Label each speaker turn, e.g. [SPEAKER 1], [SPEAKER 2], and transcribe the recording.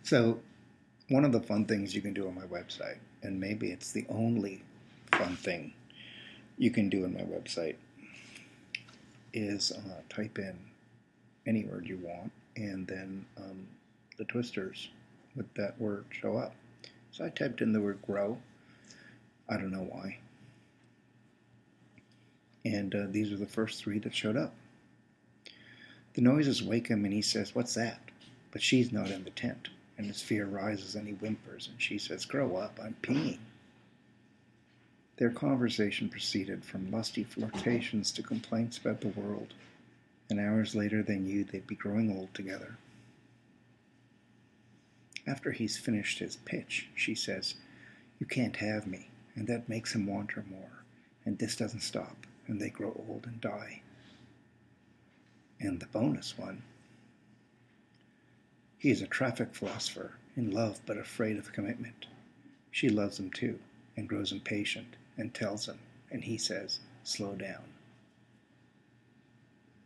[SPEAKER 1] So, one of the fun things you can do on my website, and maybe it's the only fun thing you can do on my website, is type in any word you want, and then the twisters with that word show up. So I typed in the word grow. I don't know why. And these are the first three that showed up. The noises wake him, and he says, "What's that?" But she's not in the tent, and his fear rises, and he whimpers, and she says, "Grow up, I'm peeing." Their conversation proceeded from lusty flirtations to complaints about the world, and hours later they knew they'd be growing old together. After he's finished his pitch, she says, "You can't have me," and that makes him want her more, and this doesn't stop, and they grow old and die. And the bonus one: he is a traffic philosopher, in love but afraid of commitment. She loves him too, and grows impatient, and tells him, and he says, "Slow down."